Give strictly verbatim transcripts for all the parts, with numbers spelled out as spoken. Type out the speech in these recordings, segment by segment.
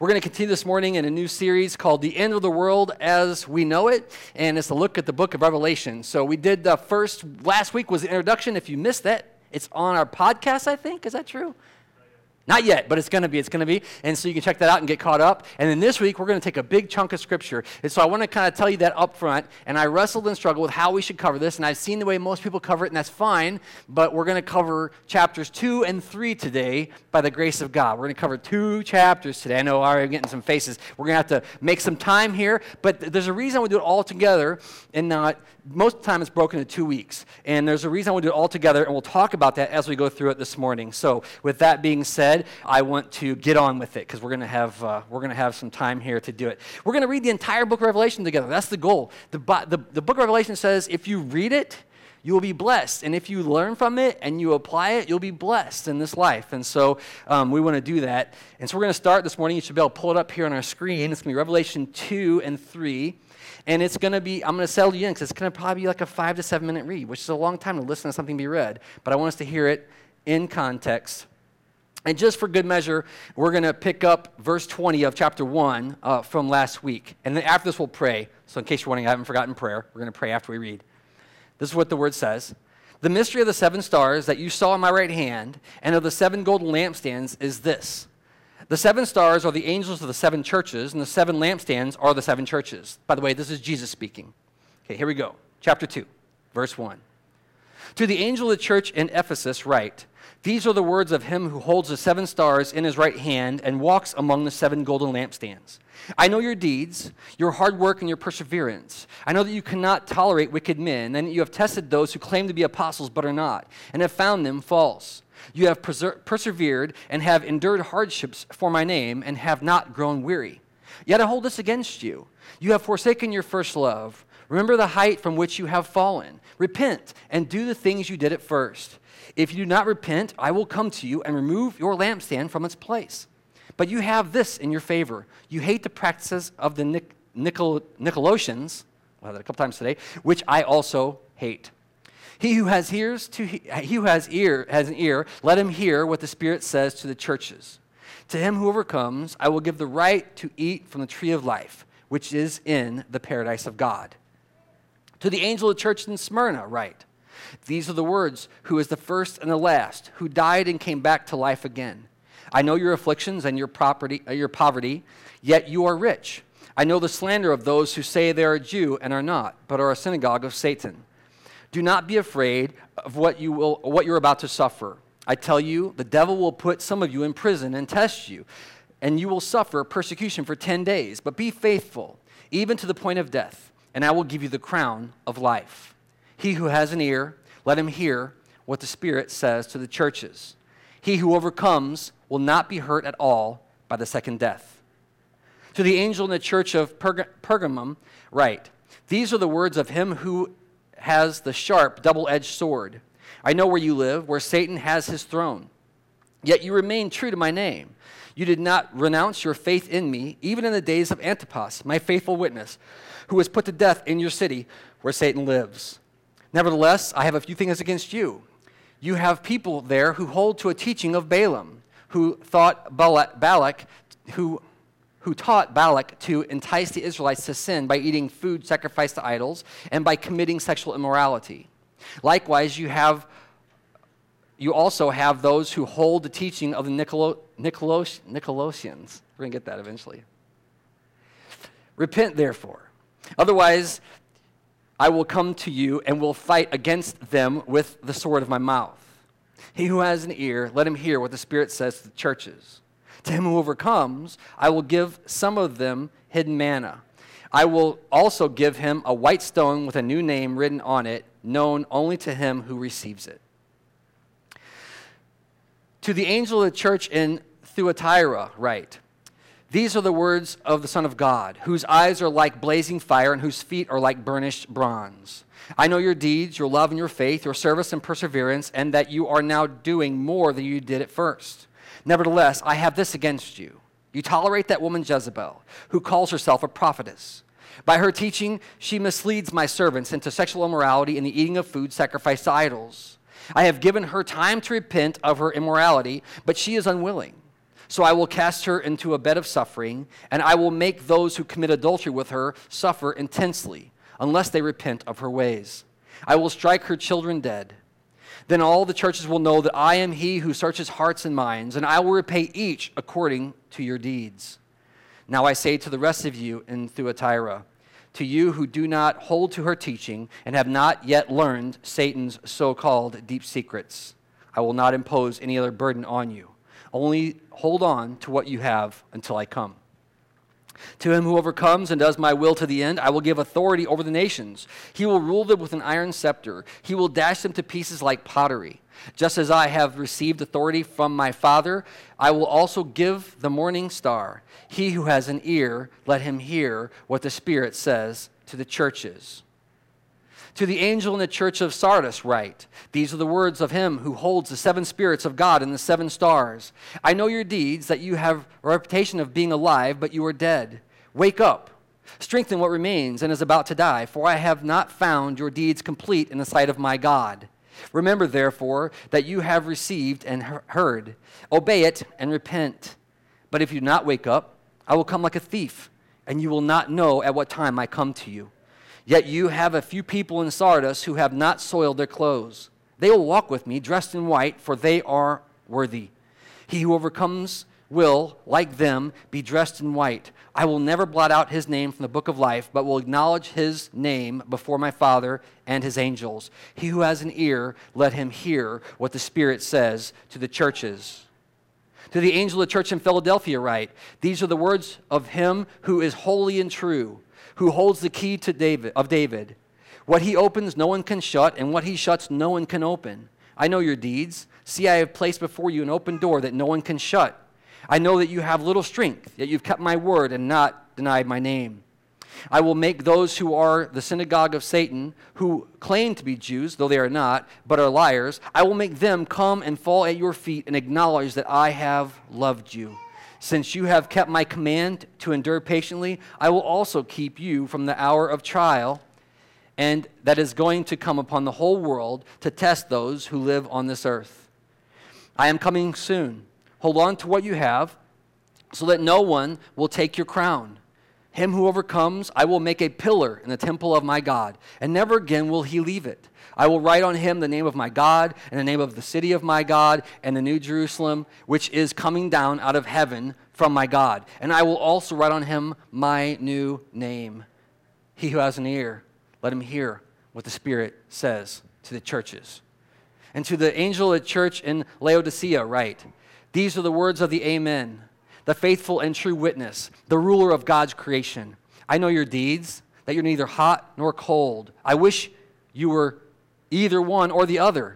We're going to continue this morning in a new series called The End of the World as We Know It, and it's a look at the book of Revelation. So we did the first, last week was the introduction. If you missed that, it's on our podcast, I think. Is that true? Not yet, but it's going to be. It's going to be. And so you can check that out and get caught up. And then this week, we're going to take a big chunk of Scripture. And so I want to kind of tell you that up front. And I wrestled and struggled with how we should cover this. And I've seen the way most people cover it, and that's fine. But we're going to cover chapters two and three today by the grace of God. We're going to cover two chapters today. I know I'm getting some faces. We're going to have to make some time here. But there's a reason we do it all together and not. Most of the time, it's broken into two weeks. And there's a reason we'll do it all together, and we'll talk about that as we go through it this morning. So with that being said, I want to get on with it because we're going to have uh, we're going to have some time here to do it. We're going to read the entire book of Revelation together. That's the goal. The, the, the book of Revelation says if you read it, you will be blessed. And if you learn from it and you apply it, you'll be blessed in this life. And so um, we want to do that. And so we're going to start this morning. You should be able to pull it up here on our screen. It's going to be Revelation two and three. And it's going to be, I'm going to settle you in because it's going to probably be like a five to seven minute read, which is a long time to listen to something be read. But I want us to hear it in context. And just for good measure, we're going to pick up verse twenty of chapter one uh, from last week. And then after this, we'll pray. So in case you're wondering, I haven't forgotten prayer. We're going to pray after we read. This is what the word says. The mystery of the seven stars that you saw in my right hand and of the seven golden lampstands is this. The seven stars are the angels of the seven churches, and the seven lampstands are the seven churches. By the way, this is Jesus speaking. Okay, here we go. Chapter two, verse one. To the angel of the church in Ephesus write, these are the words of him who holds the seven stars in his right hand and walks among the seven golden lampstands. I know your deeds, your hard work, and your perseverance. I know that you cannot tolerate wicked men, and that you have tested those who claim to be apostles but are not, and have found them false. You have perser- persevered and have endured hardships for my name and have not grown weary. Yet I hold this against you. You have forsaken your first love. Remember the height from which you have fallen. Repent and do the things you did at first. If you do not repent, I will come to you and remove your lampstand from its place. But you have this in your favor. You hate the practices of the Nic- Nicol- Nicolaitans, we'll have that a couple times today, which I also hate. He who has ears to he, he who has ear has an ear, let him hear what the Spirit says to the churches. To him who overcomes, I will give the right to eat from the tree of life, which is in the paradise of God. To the angel of the church in Smyrna write, these are the words, who is the first and the last, who died and came back to life again. I know your afflictions and your property, uh, your poverty, yet you are rich. I know the slander of those who say they are a Jew and are not, but are a synagogue of Satan. Do not be afraid of what you will, what you're about to suffer. I tell you, the devil will put some of you in prison and test you, and you will suffer persecution for ten days. But be faithful, even to the point of death, and I will give you the crown of life. He who has an ear, let him hear what the Spirit says to the churches. He who overcomes will not be hurt at all by the second death. To the angel in the church of Perg- Pergamum write, these are the words of him who has the sharp, double-edged sword. I know where you live, where Satan has his throne. Yet you remain true to my name. You did not renounce your faith in me, even in the days of Antipas, my faithful witness, who was put to death in your city where Satan lives. Nevertheless, I have a few things against you. You have people there who hold to a teaching of Balaam, who thought Balak, Balak who who taught Balak to entice the Israelites to sin by eating food sacrificed to idols and by committing sexual immorality. Likewise, you have you also have those who hold the teaching of the Nicolo, Nicolos, Nicolaitans. We're going to get that eventually. Repent, therefore. Otherwise, I will come to you and will fight against them with the sword of my mouth. He who has an ear, let him hear what the Spirit says to the churches. To him who overcomes, I will give some of them hidden manna. I will also give him a white stone with a new name written on it, known only to him who receives it. To the angel of the church in Thyatira write, these are the words of the Son of God, whose eyes are like blazing fire and whose feet are like burnished bronze. I know your deeds, your love and your faith, your service and perseverance, and that you are now doing more than you did at first. Nevertheless, I have this against you. You tolerate that woman Jezebel, who calls herself a prophetess. By her teaching, she misleads my servants into sexual immorality and the eating of food sacrificed to idols. I have given her time to repent of her immorality, but she is unwilling. So I will cast her into a bed of suffering, and I will make those who commit adultery with her suffer intensely, unless they repent of her ways. I will strike her children dead. Then all the churches will know that I am he who searches hearts and minds, and I will repay each according to your deeds. Now I say to the rest of you in Thyatira, to you who do not hold to her teaching and have not yet learned Satan's so-called deep secrets, I will not impose any other burden on you. Only hold on to what you have until I come. To him who overcomes and does my will to the end, I will give authority over the nations. He will rule them with an iron scepter. He will dash them to pieces like pottery. Just as I have received authority from my Father, I will also give the morning star. He who has an ear, let him hear what the Spirit says to the churches. To the angel in the church of Sardis write, these are the words of him who holds the seven spirits of God and the seven stars. I know your deeds, that you have a reputation of being alive, but you are dead. Wake up, strengthen what remains and is about to die, for I have not found your deeds complete in the sight of my God. Remember, therefore, that you have received and heard. Obey it and repent. But if you do not wake up, I will come like a thief, and you will not know at what time I come to you. Yet you have a few people in Sardis who have not soiled their clothes. They will walk with me dressed in white, for they are worthy. He who overcomes will, like them, be dressed in white. I will never blot out his name from the book of life, but will acknowledge his name before my Father and his angels. He who has an ear, let him hear what the Spirit says to the churches. To the angel of the church in Philadelphia write, these are the words of him who is holy and true, who holds the key to David of David. What he opens, no one can shut, and what he shuts, no one can open. I know your deeds. See, I have placed before you an open door that no one can shut. I know that you have little strength, yet you've kept my word and not denied my name. I will make those who are the synagogue of Satan, who claim to be Jews, though they are not, but are liars, I will make them come and fall at your feet and acknowledge that I have loved you. Since you have kept my command to endure patiently, I will also keep you from the hour of trial, and that is going to come upon the whole world to test those who live on this earth. I am coming soon. Hold on to what you have, so that no one will take your crown. Him who overcomes, I will make a pillar in the temple of my God, and never again will he leave it. I will write on him the name of my God, and the name of the city of my God, and the new Jerusalem, which is coming down out of heaven from my God. And I will also write on him my new name. He who has an ear, let him hear what the Spirit says to the churches. And to the angel of the church in Laodicea write, these are the words of the Amen, the faithful and true witness, the ruler of God's creation. I know your deeds, that you're neither hot nor cold. I wish you were either one or the other.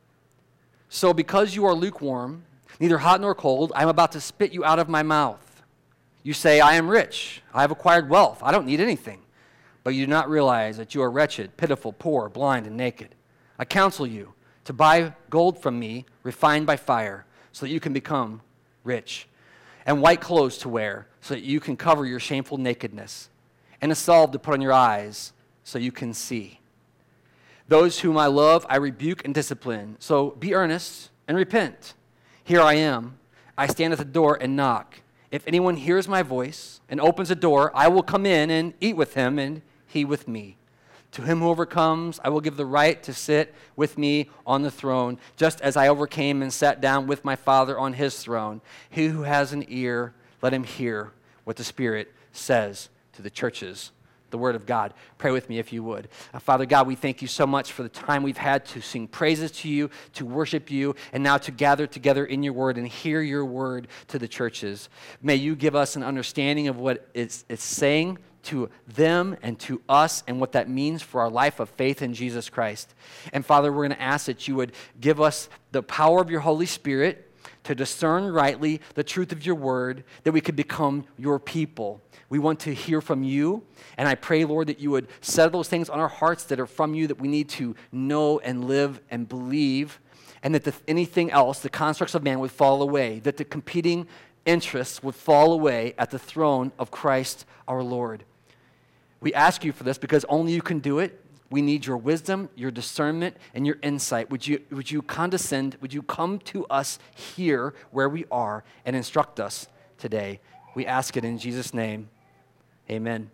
So because you are lukewarm, neither hot nor cold, I am about to spit you out of my mouth. You say, I am rich, I have acquired wealth, I don't need anything. But you do not realize that you are wretched, pitiful, poor, blind, and naked. I counsel you to buy gold from me, refined by fire, so that you can become rich, and white clothes to wear, so that you can cover your shameful nakedness, and a salve to put on your eyes, so you can see. Those whom I love, I rebuke and discipline. So be earnest and repent. Here I am. I stand at the door and knock. If anyone hears my voice and opens the door, I will come in and eat with him, and he with me. To him who overcomes, I will give the right to sit with me on the throne, just as I overcame and sat down with my Father on his throne. He who has an ear, let him hear what the Spirit says to the churches. The word of God. Pray with me if you would. Uh, Father God, we thank you so much for the time we've had to sing praises to you, to worship you, and now to gather together in your word and hear your word to the churches. May you give us an understanding of what it's, it's saying to them and to us and what that means for our life of faith in Jesus Christ. And Father, we're going to ask that you would give us the power of your Holy Spirit to discern rightly the truth of your word, that we could become your people. We want to hear from you, and I pray, Lord, that you would settle those things on our hearts that are from you that we need to know and live and believe, and that the, anything else, the constructs of man, would fall away, that the competing interests would fall away at the throne of Christ our Lord. We ask you for this because only you can do it. We need your wisdom, your discernment, and your insight. Would you, would you condescend, would you come to us here where we are and instruct us today? We ask it in Jesus' name. Amen.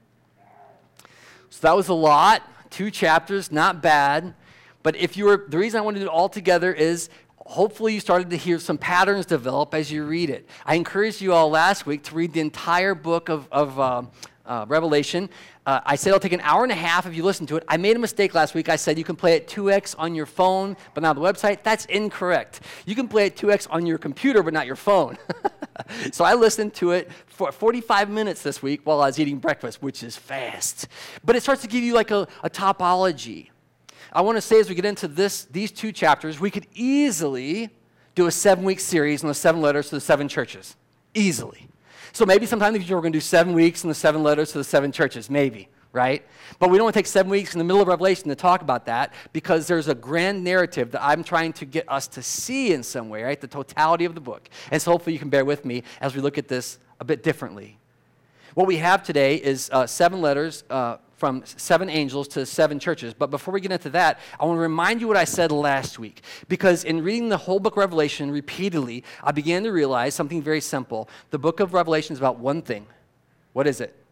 So that was a lot. Two chapters, not bad. But if you were, the reason I wanted to do it all together is hopefully you started to hear some patterns develop as you read it. I encouraged you all last week to read the entire book of, of uh, uh, Revelation. Uh, I said it'll take an hour and a half if you listen to it. I made a mistake last week. I said you can play it two X on your phone, but not on the website. That's incorrect. You can play it two X on your computer, but not your phone. So I listened to it for forty-five minutes this week while I was eating breakfast, which is fast. But it starts to give you like a, a topology. I want to say as we get into this, these two chapters, we could easily do a seven-week series on the seven letters to the seven churches. Easily. So maybe sometime in the future we're going to do seven weeks on the seven letters to the seven churches, maybe, right? But we don't want to take seven weeks in the middle of Revelation to talk about that because there's a grand narrative that I'm trying to get us to see in some way, right? The totality of the book. And so hopefully you can bear with me as we look at this a bit differently. What we have today is uh, seven letters uh, from seven angels to seven churches. But before we get into that, I want to remind you what I said last week. Because in reading the whole book of Revelation repeatedly, I began to realize something very simple. The book of Revelation is about one thing. What is it?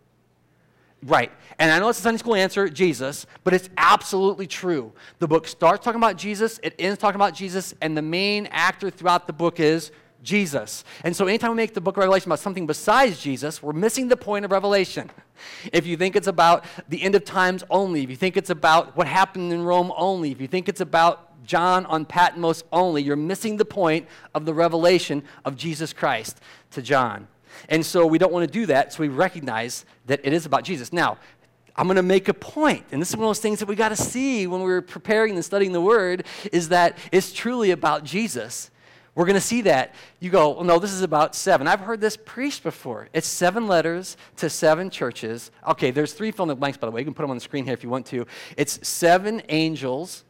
Right. And I know it's a Sunday school answer, Jesus, but it's absolutely true. The book starts talking about Jesus, it ends talking about Jesus, and the main actor throughout the book is Jesus. And so anytime we make the book of Revelation about something besides Jesus, we're missing the point of Revelation. If you think it's about the end of times only, if you think it's about what happened in Rome only, if you think it's about John on Patmos only, you're missing the point of the revelation of Jesus Christ to John. And so we don't want to do that, so we recognize that it is about Jesus. Now, I'm going to make a point, and this is one of those things that we got to see when we're preparing and studying the Word, is that it's truly about Jesus. We're going to see that. You go, well, no, this is about seven. I've heard this preached before. It's seven letters to seven churches. Okay, there's three fill in the blanks, by the way. You can put them on the screen here if you want to. It's seven angels,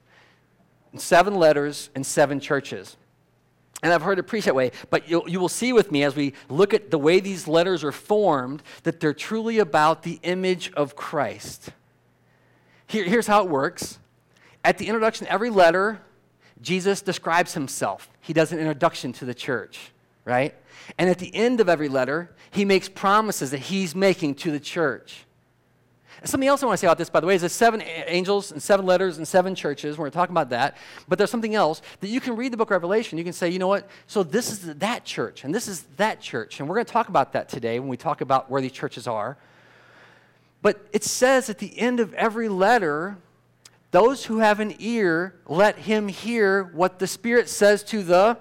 seven letters, and seven churches. And I've heard it preached that way, but you'll, you will see with me as we look at the way these letters are formed that they're truly about the image of Christ. Here, here's how it works. At the introduction of every letter, Jesus describes himself. He does an introduction to the church, right? And at the end of every letter, he makes promises that he's making to the church. Something else I want to say about this, by the way, is there's seven angels and seven letters and seven churches. We're going to talk about that. But there's something else that you can read the book of Revelation. You can say, you know what? So this is that church, and this is that church. And we're going to talk about that today when we talk about where these churches are. But it says at the end of every letter, those who have an ear, let him hear what the Spirit says to the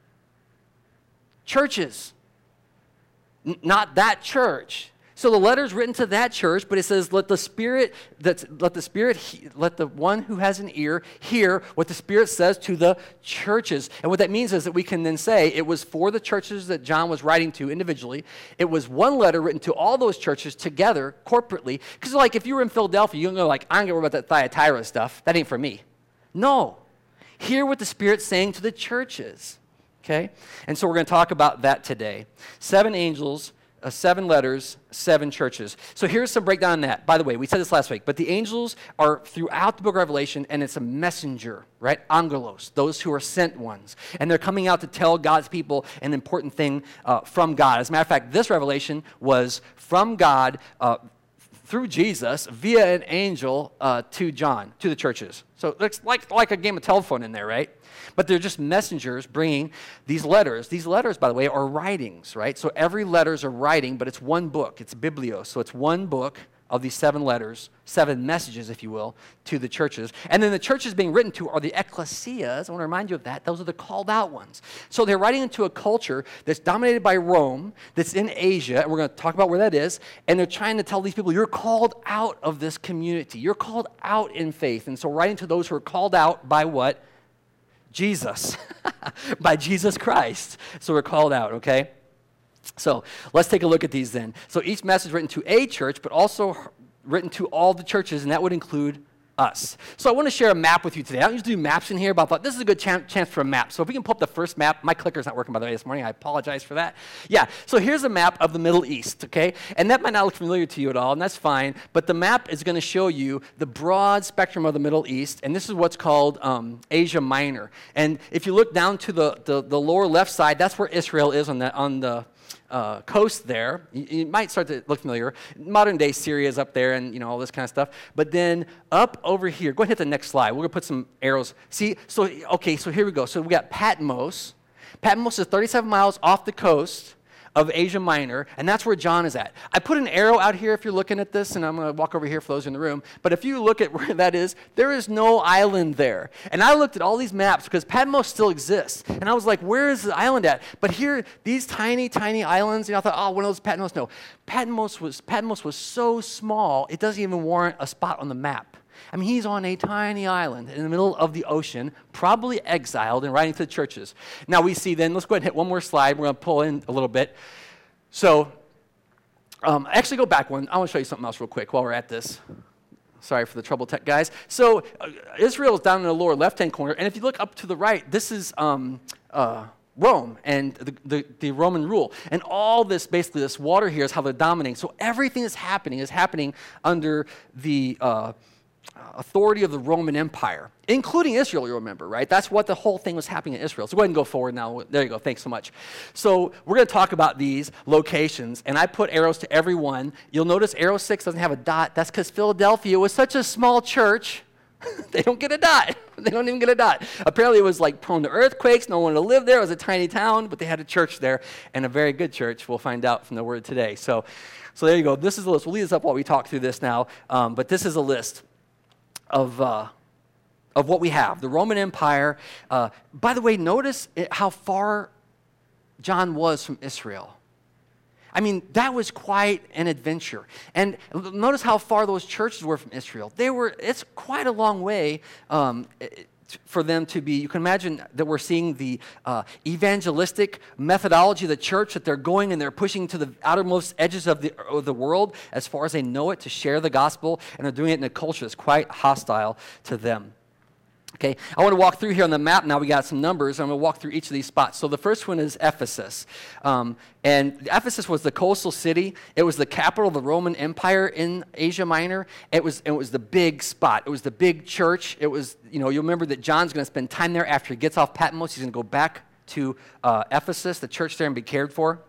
churches. N- not that church. So the letter's written to that church, but it says, let the Spirit, that, let the Spirit, he, let the one who has an ear hear what the Spirit says to the churches. And what that means is that we can then say it was for the churches that John was writing to individually. It was one letter written to all those churches together, corporately. Because like if you were in Philadelphia, you don't go like, I don't get worried about that Thyatira stuff. That ain't for me. No. Hear what the Spirit's saying to the churches. Okay? And so we're going to talk about that today. Seven angels, Uh, seven letters, seven churches. So here's some breakdown on that. By the way, we said this last week, but the angels are throughout the book of Revelation, and it's a messenger, right? Angelos, those who are sent ones. And they're coming out to tell God's people an important thing uh, from God. As a matter of fact, this revelation was from God uh, through Jesus via an angel uh, to John, to the churches. So it's like, like a game of telephone in there, right? But they're just messengers bringing these letters. These letters, by the way, are writings, right? So every letter is a writing, but it's one book. It's biblios. So it's one book of these seven letters, seven messages, if you will, to the churches. And then the churches being written to are the ecclesias. I want to remind you of that. Those are the called out ones. So they're writing into a culture that's dominated by Rome, that's in Asia, and we're going to talk about where that is, and they're trying to tell these people, you're called out of this community. You're called out in faith. And so writing to those who are called out by what? Jesus. By Jesus Christ. So we're called out, okay? So let's take a look at these then. So each message written to a church, but also written to all the churches, and that would include us. So I want to share a map with you today. I don't usually do maps in here, but I thought this is a good chan- chance for a map. So if we can pull up the first map. My clicker's not working, by the way, this morning. I apologize for that. Yeah, so here's a map of the Middle East, okay? And that might not look familiar to you at all, and that's fine. But the map is going to show you the broad spectrum of the Middle East, and this is what's called um, Asia Minor. And if you look down to the, the, the lower left side, that's where Israel is on the, on the Uh, coast there. You, you might start to look familiar. Modern day Syria is up there and, you know, all this kind of stuff. But then up over here, go ahead and hit the next slide. We're going to put some arrows. See, so, okay, so here we go. So we got Patmos. Patmos is thirty-seven miles off the coast of Asia Minor, and that's where John is at. I put an arrow out here if you're looking at this, and I'm going to walk over here for those in the room. But if you look at where that is, there is no island there. And I looked at all these maps because Patmos still exists. And I was like, where is the island at? But here, these tiny, tiny islands, you know, I thought, oh, one of those Patmos. No, Patmos was, Patmos was so small, it doesn't even warrant a spot on the map. I mean, he's on a tiny island in the middle of the ocean, probably exiled and writing to the churches. Now we see then, let's go ahead and hit one more slide. We're going to pull in a little bit. So, um, actually go back one. I want to show you something else real quick while we're at this. Sorry for the trouble tech, guys. So uh, Israel is down in the lower left-hand corner, and if you look up to the right, this is um, uh, Rome and the, the, the Roman rule. And all this, basically, this water here is how they're dominating. So everything that's happening is happening under the uh, authority of the Roman Empire, including Israel, you remember, right? That's what the whole thing was happening in Israel. So go ahead and go forward now. There you go. Thanks so much. So we're going to talk about these locations, and I put arrows to every one. You'll notice arrow six doesn't have a dot. That's because Philadelphia was such a small church. They don't get a dot. They don't even get a dot. Apparently it was like prone to earthquakes. No one wanted to live there. It was a tiny town, but they had a church there, and a very good church. We'll find out from the word today. So, so there you go. This is a list. We'll lead us up while we talk through this now, um, but this is a list of uh, of what we have. The Roman Empire. Uh, by the way, notice it, how far John was from Israel. I mean, that was quite an adventure. And notice how far those churches were from Israel. They were, it's quite a long way um, for them to be. You can imagine that we're seeing the uh, evangelistic methodology of the church, that they're going and they're pushing to the outermost edges of the, of the world as far as they know it to share the gospel, and they're doing it in a culture that's quite hostile to them. Okay, I want to walk through here on the map now. We got some numbers. I'm going to walk through each of these spots. So the first one is Ephesus. Um, and Ephesus was the coastal city. It was the capital of the Roman Empire in Asia Minor. It was, it was the big spot. It was the big church. It was, you know, you'll remember that John's going to spend time there after he gets off Patmos. He's going to go back to uh, Ephesus, the church there, and be cared for.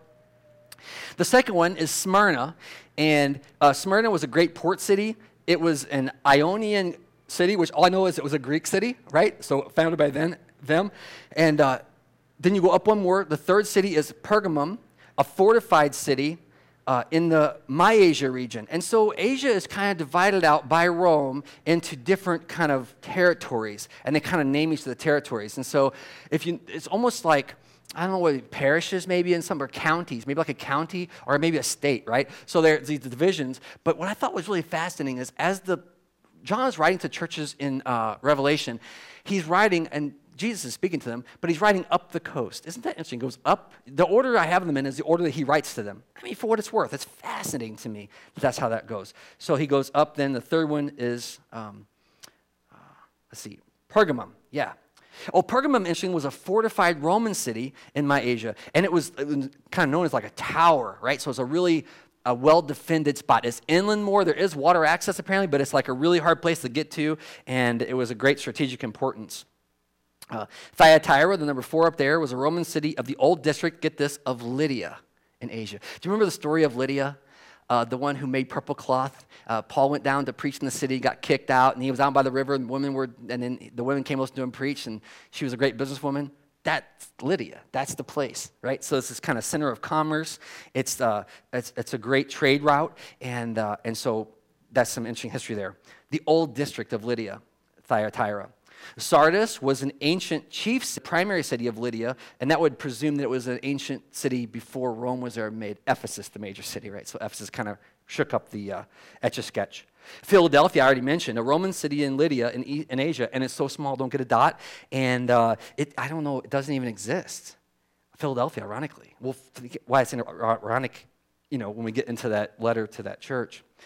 The second one is Smyrna. And uh, Smyrna was a great port city. It was an Ionian city, which all I know is it was a Greek city, right? So founded by then, them. And uh, then you go up one more. The third city is Pergamum, a fortified city uh, in the Mysia region. And so Asia is kind of divided out by Rome into different kind of territories, and they kind of name each of the territories. And so if you, it's almost like, I don't know what parishes maybe in some, or counties, maybe like a county or maybe a state, right? So there's these divisions. But what I thought was really fascinating is as the John is writing to churches in uh, Revelation. He's writing, and Jesus is speaking to them, but he's writing up the coast. Isn't that interesting? He goes up. The order I have them in is the order that he writes to them. I mean, for what it's worth, it's fascinating to me that that's how that goes. So he goes up. Then the third one is, um, uh, let's see, Pergamum. Yeah. Oh, Pergamum, interesting, was a fortified Roman city in Mysia, and it was, it was kind of known as like a tower, right? So it's a really a well-defended spot. It's inland more. There is water access apparently, but it's like a really hard place to get to, and it was a great strategic importance. Uh, Thyatira, the number four up there, was a Roman city of the old district, get this, of Lydia in Asia. Do you remember the story of Lydia, uh, the one who made purple cloth? Uh, Paul went down to preach in the city, got kicked out, and he was out by the river, and women were, and then the women came to listen to him preach, and she was a great businesswoman. That's Lydia. That's the place, right? So it's this kind of center of commerce. It's uh, it's, it's a great trade route, and uh, and so that's some interesting history there. The old district of Lydia, Thyatira. Sardis was an ancient chief, primary city of Lydia, and that would presume that it was an ancient city before Rome was there, made Ephesus the major city, right? So Ephesus kind of shook up the uh, Etch-a-Sketch. Philadelphia, I already mentioned, a Roman city in Lydia, in, e- in Asia, and it's so small, don't get a dot, and uh, it, I don't know, it doesn't even exist. Philadelphia, ironically. We'll why it's ironic, you know, when we get into that letter to that church.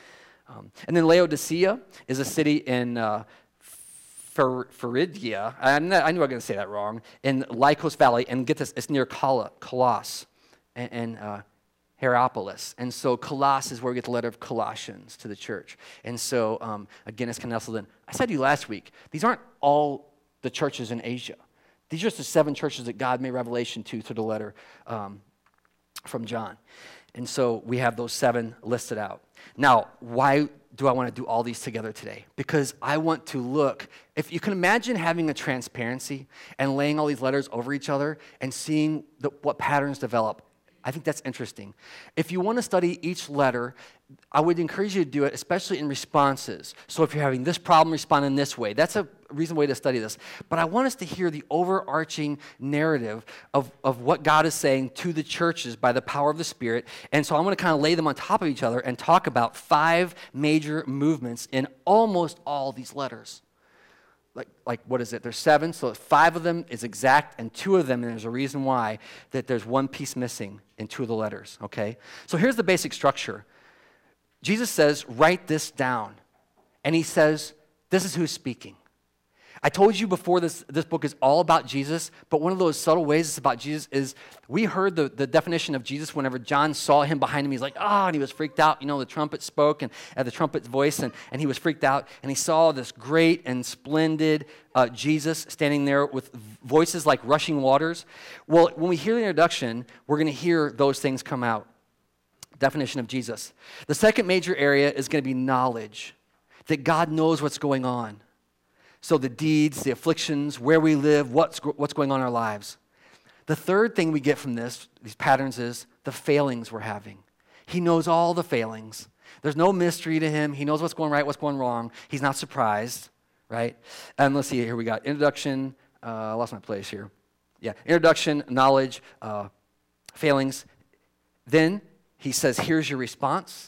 Um, and then Laodicea is a city in uh, Phry- Phrygia. I'm not, I knew I was going to say that wrong. In Lycos Valley, and get this, it's near Col- Colossus and, and uh, Hierapolis. And so Colossus is where we get the letter of Colossians to the church. And so, um, again, it's kind of nestled in. I said to you last week, these aren't all the churches in Asia. These are just the seven churches that God made revelation to through the letter um, from John. And so we have those seven listed out. Now, why do I want to do all these together today? Because I want to look, if you can imagine having a transparency and laying all these letters over each other and seeing the, what patterns develop, I think that's interesting. If you want to study each letter, I would encourage you to do it, especially in responses. So if you're having this problem, respond in this way. That's a reasonable way to study this. But I want us to hear the overarching narrative of, of what God is saying to the churches by the power of the Spirit. And so I'm going to kind of lay them on top of each other and talk about five major movements in almost all these letters. Like, like what is it? There's seven, so five of them is exact, and two of them, and there's a reason why, that there's one piece missing in two of the letters, okay? So here's the basic structure. Jesus says, write this down. And he says, this is who's speaking. I told you before this, this book is all about Jesus, but one of those subtle ways it's about Jesus is we heard the, the definition of Jesus whenever John saw him behind him. He's like, oh, and he was freaked out. You know, the trumpet spoke and uh, the trumpet's voice, and, and he was freaked out. And he saw this great and splendid uh, Jesus standing there with voices like rushing waters. Well, when we hear the introduction, we're going to hear those things come out. Definition of Jesus. The second major area is going to be knowledge, that God knows what's going on. So the deeds, the afflictions, where we live, what's, what's going on in our lives. The third thing we get from this, these patterns, is the failings we're having. He knows all the failings. There's no mystery to him. He knows what's going right, what's going wrong. He's not surprised, right? And let's see, here we got introduction. Uh, I lost my place here. Yeah, introduction, knowledge, uh, failings. Then he says, here's your response.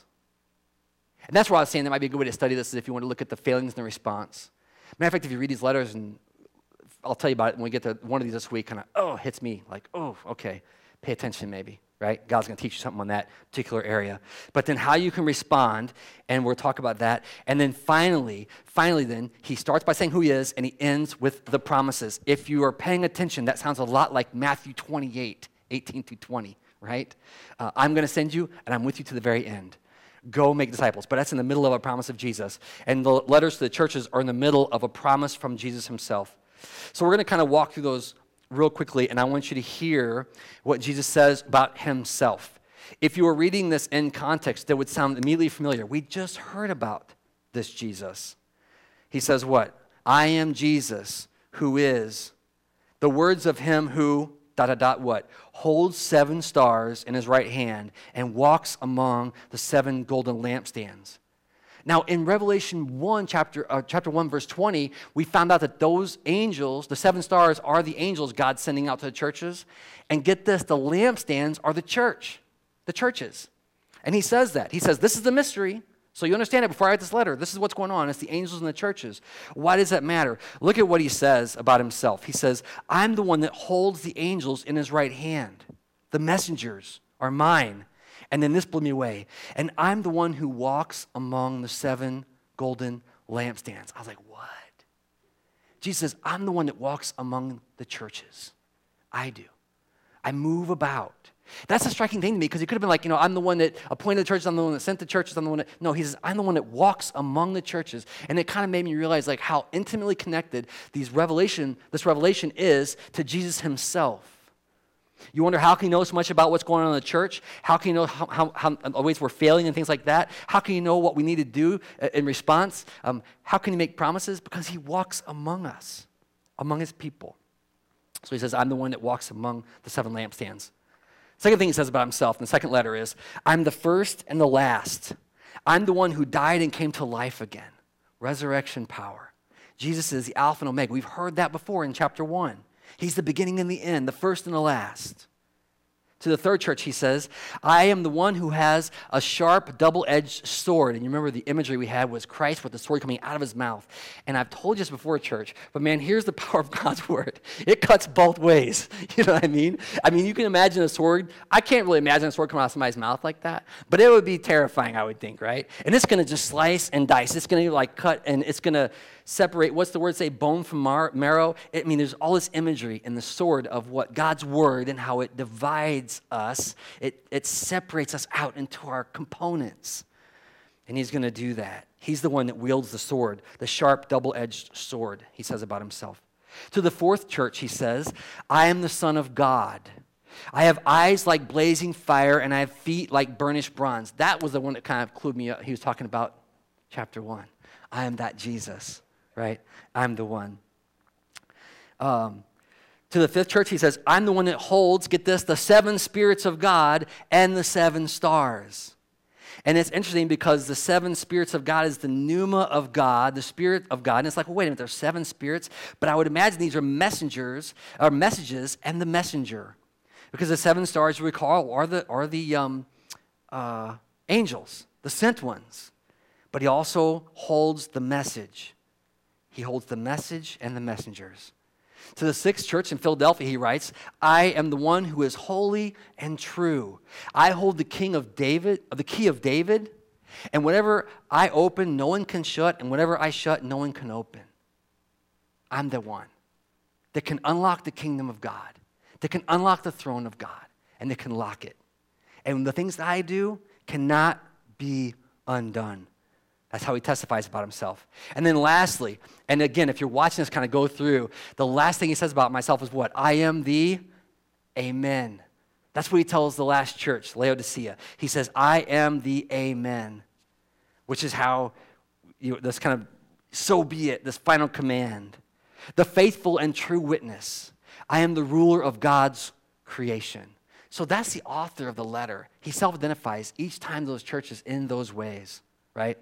And that's why I was saying that might be a good way to study this, is if you want to look at the failings and the response. Matter of fact, if you read these letters, and I'll tell you about it when we get to one of these this week, kind of, oh, hits me, like, oh, okay, pay attention maybe, right? God's going to teach you something on that particular area. But then how you can respond, and we'll talk about that. And then finally, finally then, he starts by saying who he is, and he ends with the promises. If you are paying attention, that sounds a lot like Matthew twenty-eight, eighteen through twenty, right? Uh, I'm going to send you, and I'm with you to the very end. Go make disciples. But that's in the middle of a promise of Jesus. And the letters to the churches are in the middle of a promise from Jesus himself. So we're going to kind of walk through those real quickly, and I want you to hear what Jesus says about himself. If you were reading this in context, that would sound immediately familiar. We just heard about this Jesus. He says what? I am Jesus, who is the words of him who, dot, dot, dot, what? Holds seven stars in his right hand and walks among the seven golden lampstands. Now, in Revelation one, chapter, uh, chapter one, verse twenty, we found out that those angels, the seven stars, are the angels God's sending out to the churches. And get this, the lampstands are the church, the churches. And he says that. He says, this is the mystery. So you understand it before I write this letter. This is what's going on. It's the angels and the churches. Why does that matter? Look at what he says about himself. He says, I'm the one that holds the angels in his right hand. The messengers are mine. And then this blew me away. And I'm the one who walks among the seven golden lampstands. I was like, what? Jesus says, I'm the one that walks among the churches. I do. I move about. That's a striking thing to me, because he could have been like, you know, I'm the one that appointed the churches, I'm the one that sent the churches, I'm the one that, no, he says, I'm the one that walks among the churches. And it kind of made me realize like how intimately connected these revelation, this revelation is to Jesus himself. You wonder, how can you know so much about what's going on in the church? How can you know how, how, how ways we're failing and things like that? How can you know what we need to do in response? Um, how can he make promises? Because he walks among us, among his people. So he says, I'm the one that walks among the seven lampstands. Second thing he says about himself in the second letter is, I'm the first and the last. I'm the one who died and came to life again. Resurrection power. Jesus is the Alpha and Omega. We've heard that before in chapter one. He's the beginning and the end, the first and the last. To the third church, he says, I am the one who has a sharp, double-edged sword. And you remember the imagery we had was Christ with the sword coming out of his mouth. And I've told you this before, church, but man, here's the power of God's word. It cuts both ways. You know what I mean? I mean, you can imagine a sword. I can't really imagine a sword coming out of somebody's mouth like that, but it would be terrifying, I would think, right? And it's going to just slice and dice. It's going to like cut, and it's going to separate, what's the word say, bone from mar- marrow? I mean, there's all this imagery in the sword of what God's word and how it divides us. It, it separates us out into our components. And he's going to do that. He's the one that wields the sword, the sharp, double-edged sword, he says about himself. To the fourth church, he says, I am the Son of God. I have eyes like blazing fire, and I have feet like burnished bronze. That was the one that kind of clued me up. He was talking about chapter one. I am that Jesus, right? I'm the one. Um, to the fifth church, he says, I'm the one that holds, get this, the seven spirits of God and the seven stars. And it's interesting because the seven spirits of God is the pneuma of God, the Spirit of God. And it's like, well, wait a minute, there's seven spirits. But I would imagine these are messengers, or messages, and the messenger. Because the seven stars, you recall, are the, are the um, uh, angels, the sent ones. But he also holds the message. He holds the message and the messengers. To the sixth church in Philadelphia, he writes, I am the one who is holy and true. I hold the king of David, the key of David, and whatever I open, no one can shut, and whatever I shut, no one can open. I'm the one that can unlock the kingdom of God, that can unlock the throne of God, and that can lock it. And the things that I do cannot be undone. That's how he testifies about himself. And then lastly, and again, if you're watching this kind of go through, the last thing he says about myself is what? I am the Amen. That's what he tells the last church, Laodicea. He says, I am the Amen, which is how, you know, this kind of, so be it, this final command. The faithful and true witness. I am the ruler of God's creation. So that's the author of the letter. He self-identifies each time those churches in those ways, right?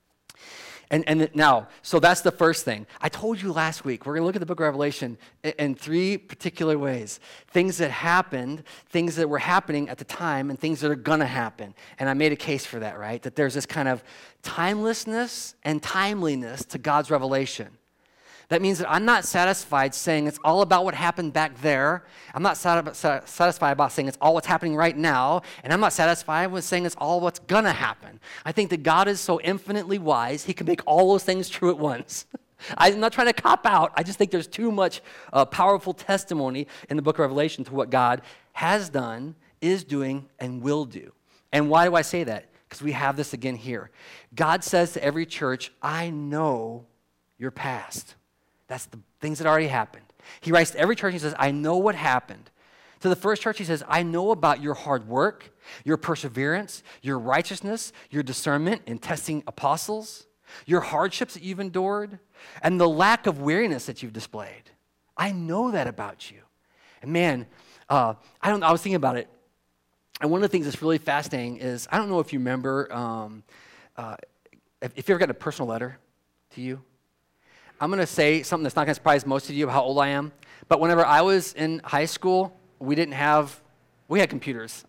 And and now, so that's the first thing. I told you last week, we're going to look at the book of Revelation in, in three particular ways. Things that happened, things that were happening at the time, and things that are going to happen. And I made a case for that, right? That there's this kind of timelessness and timeliness to God's revelation. That means that I'm not satisfied saying it's all about what happened back there. I'm not sat- satisfied about saying it's all what's happening right now. And I'm not satisfied with saying it's all what's going to happen. I think that God is so infinitely wise, he can make all those things true at once. I'm not trying to cop out. I just think there's too much uh, powerful testimony in the book of Revelation to what God has done, is doing, and will do. And why do I say that? Because we have this again here. God says to every church, I know your past. That's the things that already happened. He writes to every church, he says, I know what happened. To the first church, he says, I know about your hard work, your perseverance, your righteousness, your discernment in testing apostles, your hardships that you've endured, and the lack of weariness that you've displayed. I know that about you. And man, uh, I don't. I was thinking about it. And one of the things that's really fascinating is, I don't know if you remember, um, uh, if, if you ever got a personal letter to you. I'm going to say something that's not going to surprise most of you about how old I am. But whenever I was in high school, we didn't have, we had computers.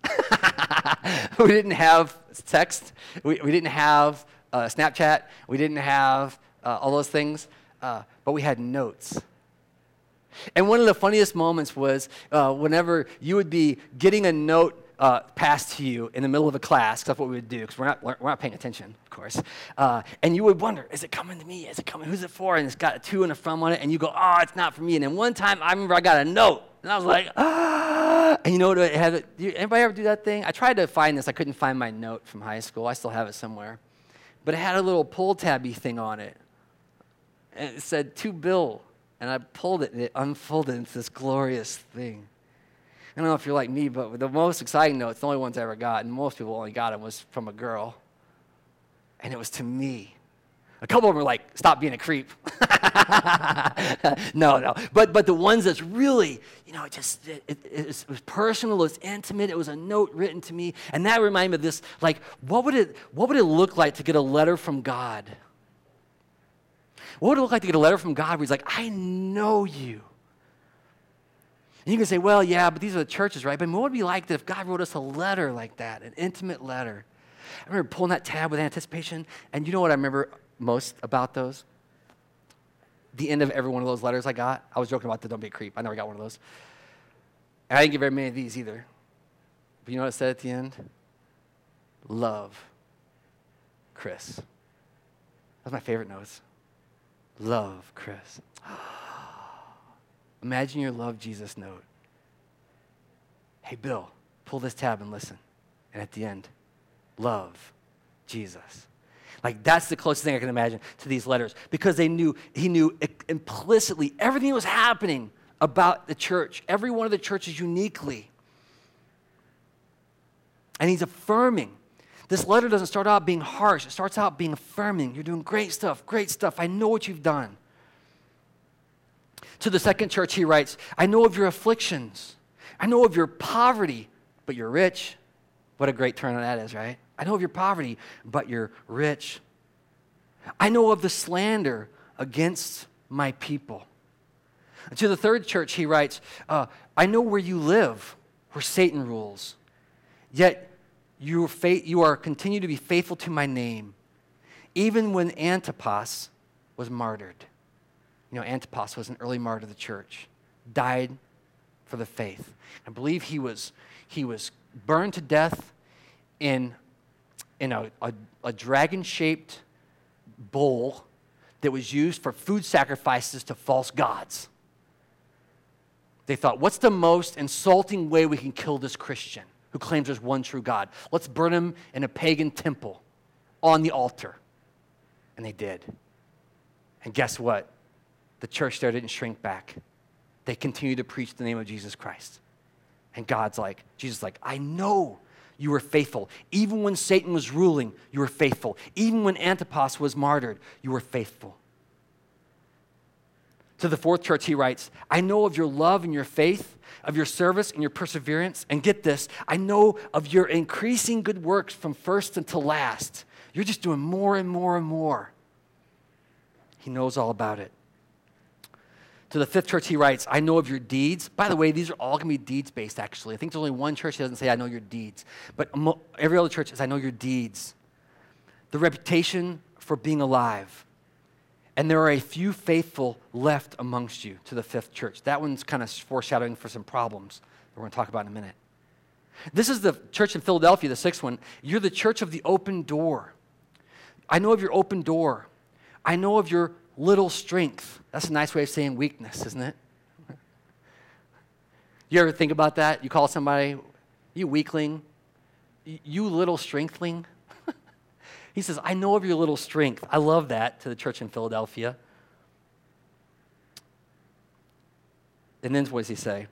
We didn't have text. We, we didn't have uh, Snapchat. We didn't have uh, all those things. Uh, but we had notes. And one of the funniest moments was uh, whenever you would be getting a note Uh, passed to you in the middle of a class, because that's what we would do, because we're not, we're not paying attention, of course. Uh, and you would wonder, is it coming to me? Is it coming? Who's it for? And it's got a two and a from on it, and you go, oh, it's not for me. And then one time, I remember I got a note, and I was like, ah. And you know what? It had, anybody ever do that thing? I tried to find this. I couldn't find my note from high school. I still have it somewhere. But it had a little pull tabby thing on it. And it said, to Bill. And I pulled it, and it unfolded into this glorious thing. I don't know if you're like me, but the most exciting notes, the only ones I ever got, and most people only got them, was from a girl. And it was to me. A couple of them were like, stop being a creep. no, no. But but the ones that's really, you know, it just, it, it, it, was, it was personal, it was intimate, it was a note written to me. And that reminded me of this, like, what would it, what would it look like to get a letter from God? What would it look like to get a letter from God where he's like, I know you. And you can say, well, yeah, but these are the churches, right? But what would it be like if God wrote us a letter like that, an intimate letter? I remember pulling that tab with anticipation, and you know what I remember most about those? The end of every one of those letters I got. I was joking about the don't be a creep. I never got one of those. And I didn't get very many of these either. But you know what it said at the end? Love, Chris. That's my favorite notes. Love, Chris. Imagine your love Jesus note. Hey, Bill, pull this tab and listen. And at the end, love Jesus. Like, that's the closest thing I can imagine to these letters, because they knew, he knew implicitly everything that was happening about the church, every one of the churches uniquely. And he's affirming. This letter doesn't start out being harsh. It starts out being affirming. You're doing great stuff, great stuff. I know what you've done. To the second church, he writes, I know of your afflictions. I know of your poverty, but you're rich. What a great turn on that is, right? I know of your poverty, but you're rich. I know of the slander against my people. And to the third church, he writes, uh, I know where you live, where Satan rules. Yet you are, fa- you are continue to be faithful to my name, even when Antipas was martyred. You know, Antipas was an early martyr of the church, died for the faith. I believe he was he was burned to death in, in a, a, a dragon-shaped bowl that was used for food sacrifices to false gods. They thought, what's the most insulting way we can kill this Christian who claims there's one true God? Let's burn him in a pagan temple on the altar. And they did. And guess what? The church there didn't shrink back. They continued to preach the name of Jesus Christ. And God's like, Jesus is like, I know you were faithful. Even when Satan was ruling, you were faithful. Even when Antipas was martyred, you were faithful. To the fourth church, he writes, I know of your love and your faith, of your service and your perseverance. And get this, I know of your increasing good works from first until last. You're just doing more and more and more. He knows all about it. To the fifth church, he writes, I know of your deeds. By the way, these are all going to be deeds-based, actually. I think there's only one church that doesn't say, I know your deeds. But every other church says, I know your deeds. The reputation for being alive. And there are a few faithful left amongst you, to the fifth church. That one's kind of foreshadowing for some problems that we're going to talk about in a minute. This is the church in Philadelphia, the sixth one. You're the church of the open door. I know of your open door. I know of your little strength. That's a nice way of saying weakness, isn't it? You ever think about that? You call somebody, you weakling, you little strengthling. He says, I know of your little strength. I love that, to the church in Philadelphia. And then what does he say?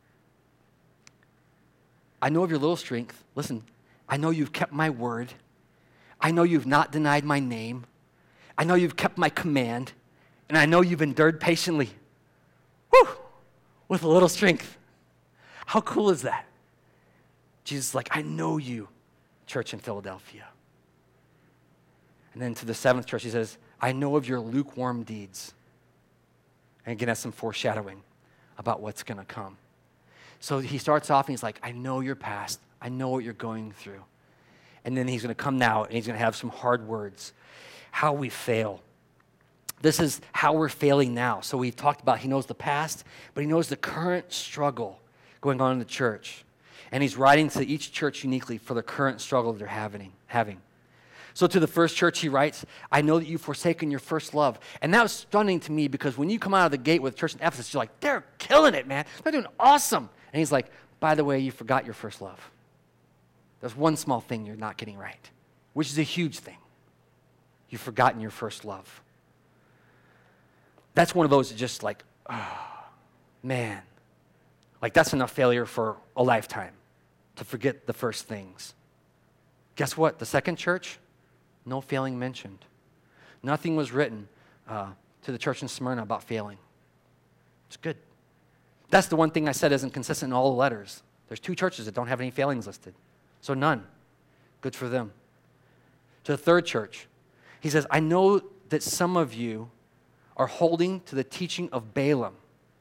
I know of your little strength. Listen, I know you've kept my word. I know you've not denied my name. I know you've kept my command. And I know you've endured patiently. Whew! With a little strength. How cool is that? Jesus is like, I know you, church in Philadelphia. And then to the seventh church, he says, I know of your lukewarm deeds. And again, that's some foreshadowing about what's going to come. So he starts off and he's like, I know your past. I know what you're going through. And then he's going to come now and he's going to have some hard words. How we fail. This is how we're failing now. So we've talked about he knows the past, but he knows the current struggle going on in the church. And he's writing to each church uniquely for the current struggle that they're having. having. So to the first church, he writes, I know that you've forsaken your first love. And that was stunning to me because when you come out of the gate with church in Ephesus, you're like, they're killing it, man. They're doing awesome. And he's like, by the way, you forgot your first love. There's one small thing you're not getting right, which is a huge thing. You've forgotten your first love. That's one of those that just like, oh, man. Like that's enough failure for a lifetime to forget the first things. Guess what? The second church, no failing mentioned. Nothing was written uh, to the church in Smyrna about failing. It's good. That's the one thing I said isn't consistent in all the letters. There's two churches that don't have any failings listed. So none. Good for them. To the third church, he says, I know that some of you are holding to the teaching of Balaam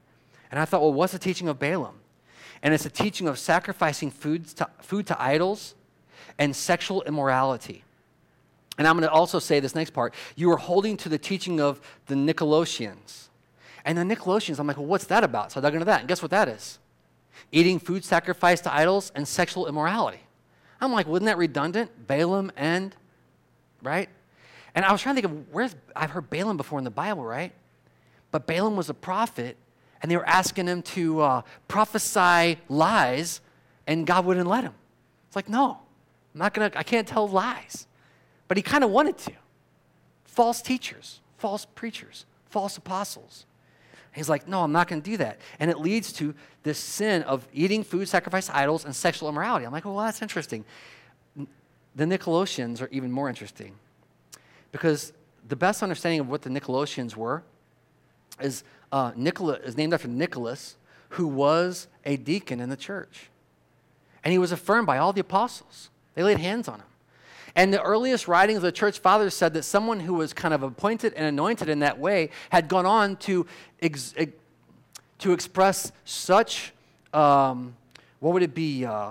And I thought, well, what's the teaching of Balaam? And it's a teaching of sacrificing food to, food to idols and sexual immorality. And I'm going to also say this next part. You are holding to the teaching of the Nicolaitans. And the Nicolaitans, I'm like, well, what's that about? So I dug into that. And guess what that is? Eating food sacrificed to idols and sexual immorality. I'm like, wasn't that redundant? Balaam and, right? And I was trying to think of, where's, I've heard Balaam before in the Bible, right? But Balaam was a prophet, and they were asking him to uh, prophesy lies, and God wouldn't let him. It's like, no, I'm not gonna, I can't tell lies. But he kind of wanted to. False teachers, false preachers, false apostles. And he's like, no, I'm not going to do that. And it leads to this sin of eating food sacrificed to idols and sexual immorality. I'm like, well, that's interesting. The Nicolaitans are even more interesting because the best understanding of what the Nicolaitans were is uh, Nicola is named after Nicholas, who was a deacon in the church. And he was affirmed by all the apostles. They laid hands on him. And the earliest writings of the church fathers said that someone who was kind of appointed and anointed in that way had gone on to, ex- to express such, um, what would it be, uh,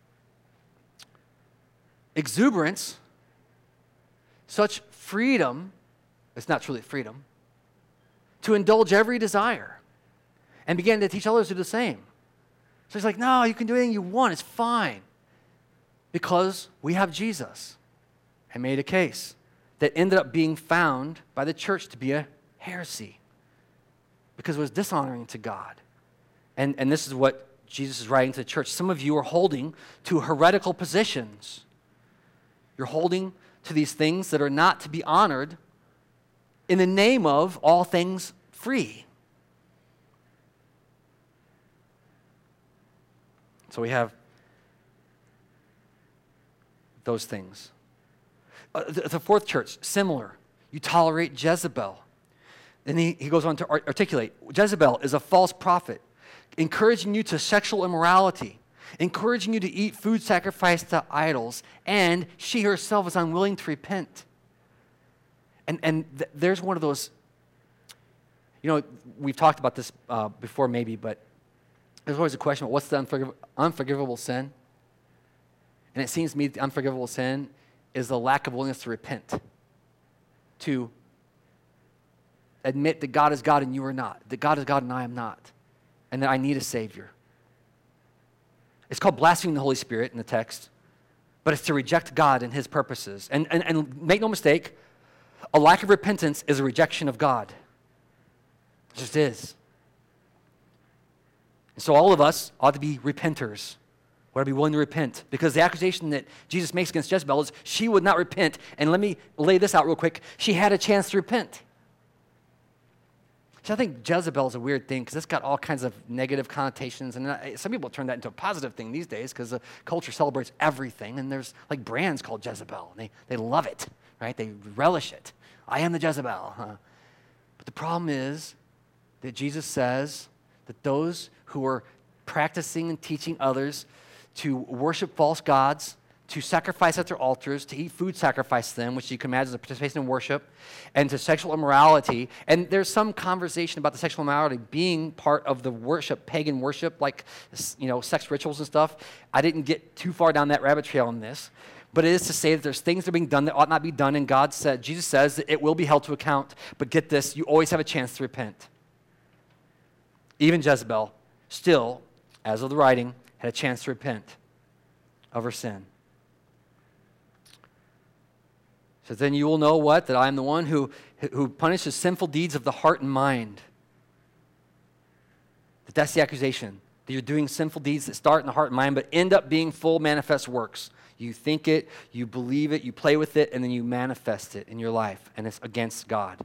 exuberance, such freedom, it's not truly freedom, to indulge every desire and began to teach others to do the same. So he's like, no, you can do anything you want, it's fine. Because we have Jesus. And made a case that ended up being found by the church to be a heresy because it was dishonoring to God. And, and this is what Jesus is writing to the church. Some of you are holding to heretical positions. You're holding to these things that are not to be honored in the name of all things free. So we have those things. Uh, the, the fourth church, similar. You tolerate Jezebel. Then he, he goes on to art- articulate, Jezebel is a false prophet, encouraging you to sexual immorality, encouraging you to eat food sacrificed to idols, and she herself is unwilling to repent. And, and th- there's one of those, you know, we've talked about this uh, before maybe, but there's always a question about what's the unforgiv- unforgivable sin? And it seems to me the unforgivable sin is the lack of willingness to repent, to admit that God is God and you are not, that God is God and I am not, and that I need a Savior. It's called blaspheming the Holy Spirit in the text, but it's to reject God and His purposes. And, and, and make no mistake, a lack of repentance is a rejection of God. It just is. And so all of us ought to be repenters. We ought to be willing to repent, because the accusation that Jesus makes against Jezebel is she would not repent. And let me lay this out real quick. She had a chance to repent. So I think Jezebel is a weird thing because it's got all kinds of negative connotations. And some people turn that into a positive thing these days because the culture celebrates everything. And there's like brands called Jezebel. And they, they love it, right? They relish it. I am the Jezebel. Huh? But the problem is that Jesus says that those who are practicing and teaching others to worship false gods, to sacrifice at their altars, to eat food sacrificed to them, which you can imagine is a participation in worship, and to sexual immorality. And there's some conversation about the sexual immorality being part of the worship, pagan worship, like, you know, sex rituals and stuff. I didn't get too far down that rabbit trail in this, but it is to say that there's things that are being done that ought not be done, and God said, Jesus says that it will be held to account. But get this, you always have a chance to repent. Even Jezebel, still, as of the writing, had a chance to repent of her sin. So then you will know what? That I am the one who, who punishes sinful deeds of the heart and mind. That that's the accusation. That you're doing sinful deeds that start in the heart and mind but end up being full manifest works. You think it, you believe it, you play with it, and then you manifest it in your life. And it's against God.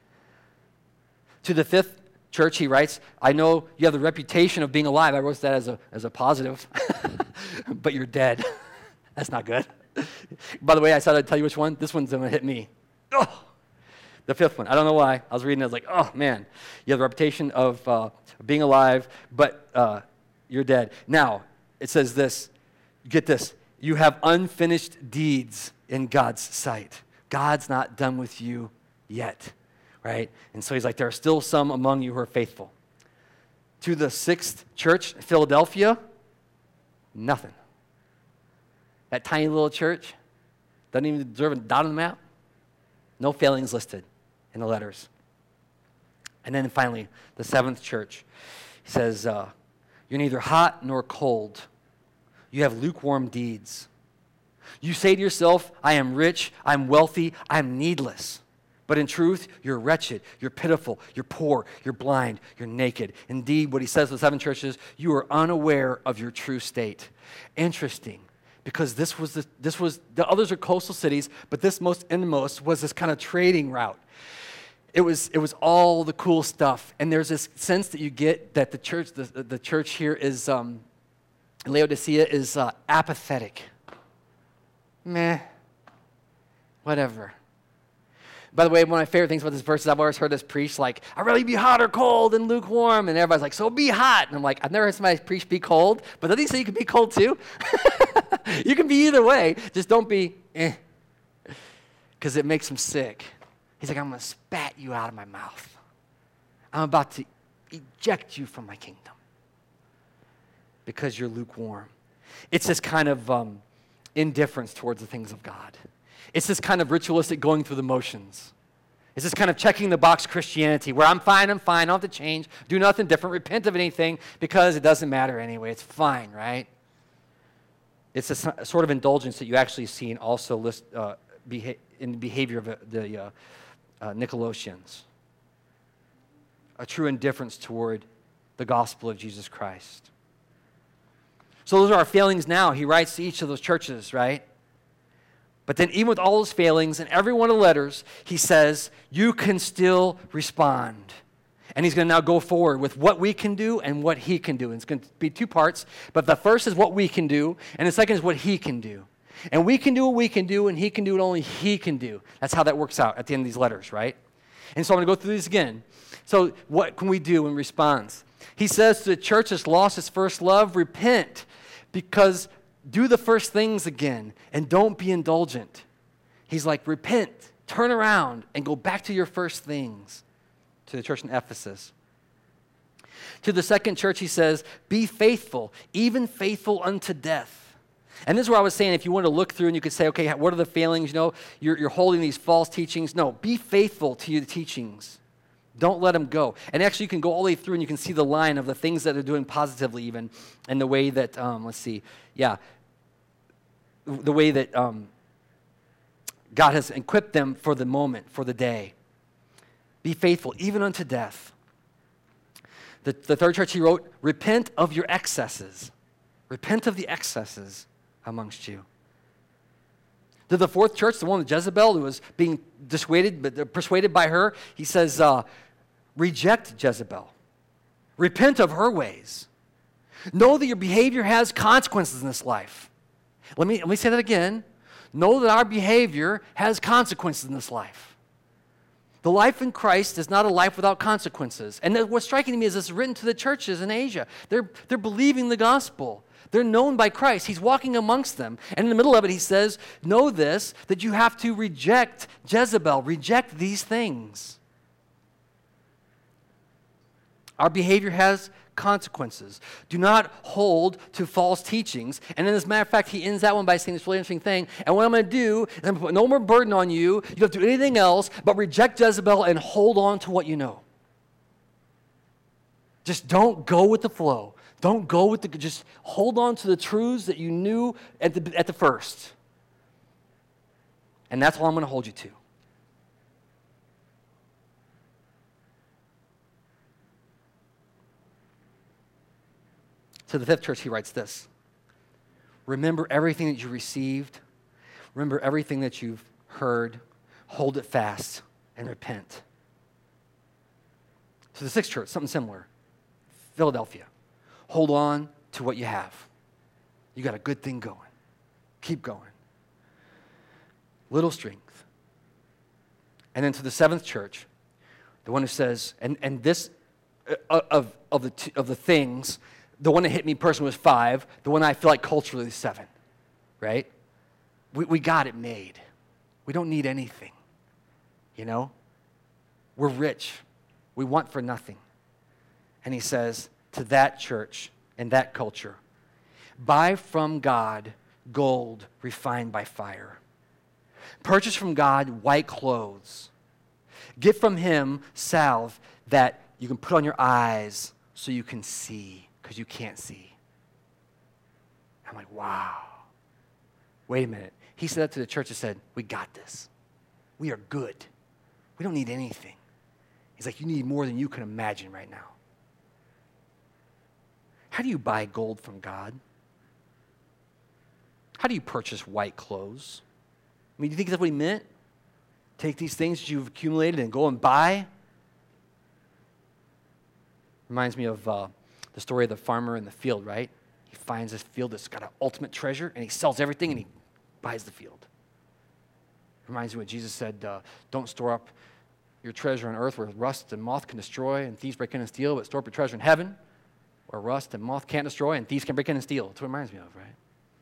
To the fifth church, he writes, I know you have the reputation of being alive. I wrote that as a, as a positive. But you're dead. That's not good. By the way, I said I'd tell you which one. This one's going to hit me. Oh, the fifth one. I don't know why. I was reading it. I was like, oh, man. You have the reputation of uh, being alive, but uh, you're dead. Now, it says this. Get this. You have unfinished deeds in God's sight. God's not done with you yet, right? And so he's like, there are still some among you who are faithful. To the sixth church, Philadelphia, nothing. That tiny little church doesn't even deserve a dot on the map. No failings listed in the letters. And then finally, the seventh church. He says, uh, you're neither hot nor cold. You have lukewarm deeds. You say to yourself, I am rich, I'm wealthy, I'm needless. But in truth, you're wretched, you're pitiful, you're poor, you're blind, you're naked. Indeed, what he says to the seven churches, you are unaware of your true state. Interesting, because this was the, this was the others are coastal cities, but this most inmost was this kind of trading route. It was it was all the cool stuff, and there's this sense that you get that the church the, the church here is um, Laodicea is uh, apathetic. Meh, whatever. By the way, one of my favorite things about this verse is I've always heard this preached like, I'd rather be hot or cold than lukewarm. And everybody's like, so be hot. And I'm like, I've never heard somebody preach be cold. But doesn't he say you can be cold too? You can be either way. Just don't be eh. Because it makes him sick. He's like, I'm going to spat you out of my mouth. I'm about to eject you from my kingdom. Because you're lukewarm. It's this kind of um, indifference towards the things of God. It's this kind of ritualistic going through the motions. It's this kind of checking the box Christianity where I'm fine, I'm fine, I don't have to change, do nothing different, repent of anything because it doesn't matter anyway. It's fine, right? It's a, a sort of indulgence that you actually see in also list, uh, beha- in the behavior of the uh, uh, Nicolaitans. A true indifference toward the gospel of Jesus Christ. So those are our failings now. He writes to each of those churches, right? But then even with all those failings and every one of the letters, he says, you can still respond. And he's going to now go forward with what we can do and what he can do. And it's going to be two parts. But the first is what we can do, and the second is what he can do. And we can do what we can do, and he can do what only he can do. That's how that works out at the end of these letters, right? And so I'm going to go through these again. So what can we do in response? He says to the church that's lost its first love, repent, because do the first things again and don't be indulgent. He's like, repent, turn around, and go back to your first things. To the church in Ephesus. To the second church, he says, be faithful, even faithful unto death. And this is where I was saying, if you want to look through and you could say, okay, what are the failings? You know, you're, you're holding these false teachings. No, be faithful to your teachings. Don't let them go. And actually, you can go all the way through and you can see the line of the things that they're doing positively even, and the way that, um, let's see, yeah, the way that um, God has equipped them for the moment, for the day. Be faithful, even unto death. The, the third church he wrote, repent of your excesses. Repent of the excesses amongst you. To the fourth church, the one with Jezebel, who was being dissuaded, but persuaded by her, he says, uh, reject Jezebel. Repent of her ways. Know that your behavior has consequences in this life. Let me, let me say that again. Know that our behavior has consequences in this life. The life in Christ is not a life without consequences. And what's striking to me is this is written to the churches in Asia. They're, they're believing the gospel. They're known by Christ. He's walking amongst them. And in the middle of it, he says, know this, that you have to reject Jezebel, reject these things. Our behavior has consequences. Do not hold to false teachings. And as a matter of fact, he ends that one by saying this really interesting thing. And what I'm going to do is I'm going to put no more burden on you. You don't have to do anything else but reject Jezebel and hold on to what you know. Just don't go with the flow. Don't go with the, just hold on to the truths that you knew at the, at the first. And that's all I'm going to hold you to. To the fifth church, he writes this. Remember everything that you received. Remember everything that you've heard. Hold it fast and repent. To the sixth church, something similar. Philadelphia. Hold on to what you have. You got a good thing going. Keep going. Little strength. And then to the seventh church, the one who says, and, and this, uh, of, of, the t- of the things, the one that hit me personally was five. The one I feel like culturally is seven, right? We, we got it made. We don't need anything, you know? We're rich. We want for nothing. And he says to to that church and that culture. Buy from God gold refined by fire. Purchase from God white clothes. Get from him salve that you can put on your eyes so you can see, because you can't see. I'm like, wow. Wait a minute. He said that to the church and said, we got this. We are good. We don't need anything. He's like, you need more than you can imagine right now. How do you buy gold from God? How do you purchase white clothes? I mean, do you think that's what he meant? Take these things that you've accumulated and go and buy? Reminds me of uh, the story of the farmer in the field, right? He finds this field that's got an ultimate treasure, and he sells everything, and he buys the field. Reminds me what Jesus said, uh, don't store up your treasure on earth where rust and moth can destroy and thieves break in and steal, but store up your treasure in heaven where rust and moth can't destroy and thieves can break in and steal. That's what it reminds me of, right?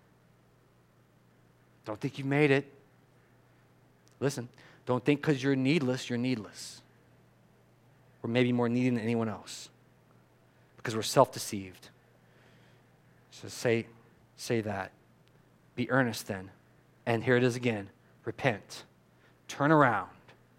Don't think you've made it. Listen, don't think because you're needless, you're needless. We're maybe more needy than anyone else because we're self-deceived. So say, say that. Be earnest then. And here it is again. Repent. Turn around.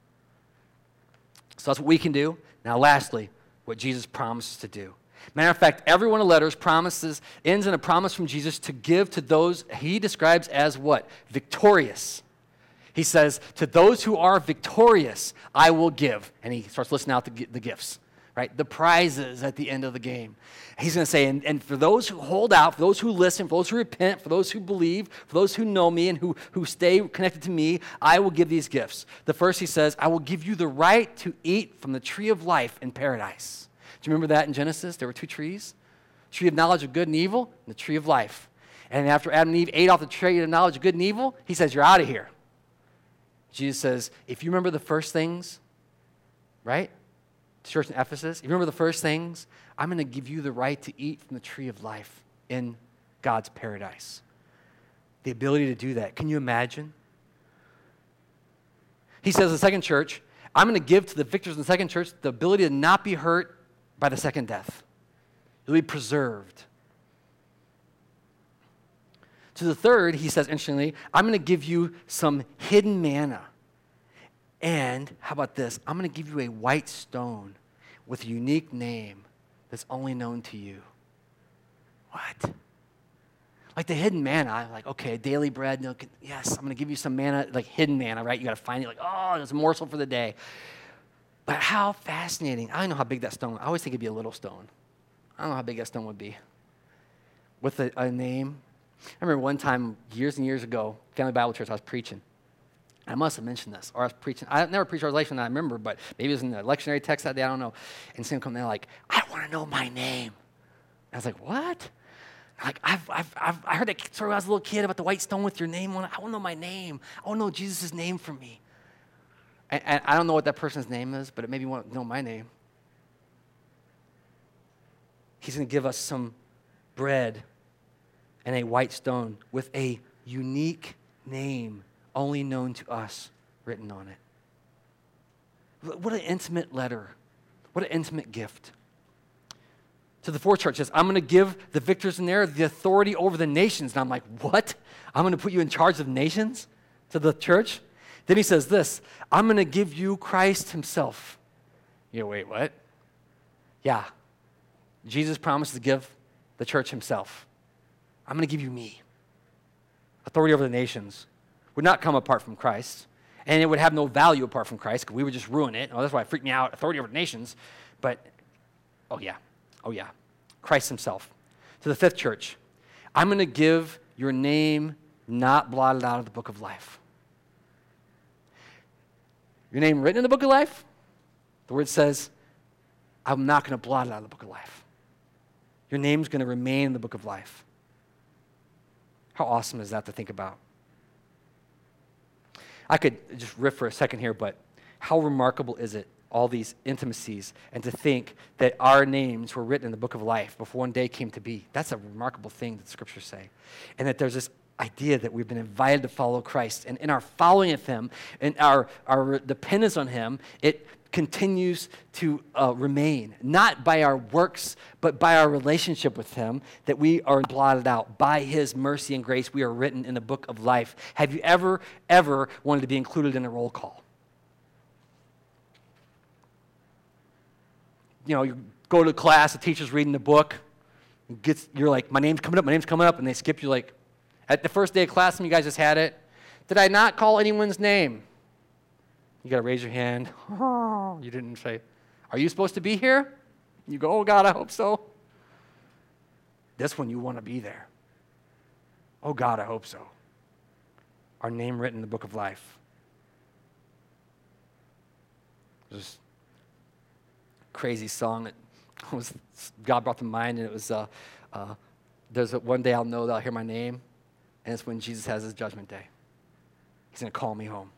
So that's what we can do. Now lastly, what Jesus promises to do. Matter of fact, every one of the letters promises, ends in a promise from Jesus to give to those he describes as what? Victorious. He says, to those who are victorious, I will give. And he starts listing out the, the gifts, right? The prizes at the end of the game. He's going to say, and, and for those who hold out, for those who listen, for those who repent, for those who believe, for those who know me and who, who stay connected to me, I will give these gifts. The first, he says, I will give you the right to eat from the tree of life in paradise. Do you remember that in Genesis? There were two trees. The tree of knowledge of good and evil and the tree of life. And after Adam and Eve ate off the tree of knowledge of good and evil, he says, you're out of here. Jesus says, if you remember the first things, right? The church in Ephesus, if you remember the first things, I'm going to give you the right to eat from the tree of life in God's paradise. The ability to do that. Can you imagine? He says the second church, I'm going to give to the victors in the second church the ability to not be hurt by the second death. You'll be preserved. To the third, he says, interestingly, I'm going to give you some hidden manna. And how about this? I'm going to give you a white stone with a unique name that's only known to you. What? Like the hidden manna, like, okay, daily bread, no, yes, I'm going to give you some manna, like hidden manna, right? You got to find it, like, oh, there's a morsel for the day. But how fascinating. I don't know how big that stone, I always think it'd be a little stone. I don't know how big that stone would be. With a, a name. I remember one time, years and years ago, Family Bible Church, I was preaching. I must have mentioned this, or I was preaching. I never preached Revelation, I remember, but maybe it was in the lectionary text that day, I don't know. And someone come there like, I want to know my name. I was like, what? Like, I've, I've, I've, I heard that story when I was a little kid about the white stone with your name on it. I want to know my name. I want to know Jesus' name for me. And, and I don't know what that person's name is, but it made me want to know my name. He's going to give us some bread and a white stone with a unique name only known to us written on it. What an intimate letter. What an intimate gift. To the fourth church says, I'm going to give the victors in there the authority over the nations. And I'm like, what? I'm going to put you in charge of nations? To the church? Then he says this, I'm going to give you Christ himself. You go, wait, what? Yeah. Jesus promised to give the church himself. I'm going to give you me. Authority over the nations would not come apart from Christ, and it would have no value apart from Christ, because we would just ruin it. Oh, that's why it freaked me out, authority over the nations. But, oh yeah, oh yeah, Christ himself. To the fifth church, I'm going to give your name not blotted out of the book of life. Your name written in the book of life, the word says, I'm not going to blot it out of the book of life. Your name's going to remain in the book of life. How awesome is that to think about? I could just riff for a second here, but how remarkable is it, all these intimacies, and to think that our names were written in the book of life before one day came to be. That's a remarkable thing that the scriptures say. And that there's this idea that we've been invited to follow Christ. And in our following of him, and our, our dependence on him, it continues to uh, remain, not by our works, but by our relationship with him, that we are blotted out. By his mercy and grace, we are written in the book of life. Have you ever, ever wanted to be included in a roll call? You know, you go to class, the teacher's reading the book, gets, you're like, my name's coming up, my name's coming up, and they skip you like, at the first day of class, some of you guys just had it. Did I not call anyone's name? You got to raise your hand. Oh, you didn't say, are you supposed to be here? You go, oh, God, I hope so. This one, you want to be there. Oh, God, I hope so. Our name written in the book of life. There's a crazy song that was God brought to mind, and it was, uh, uh, there's a, one day I'll know that I'll hear my name, and it's when Jesus has his judgment day. He's going to call me home.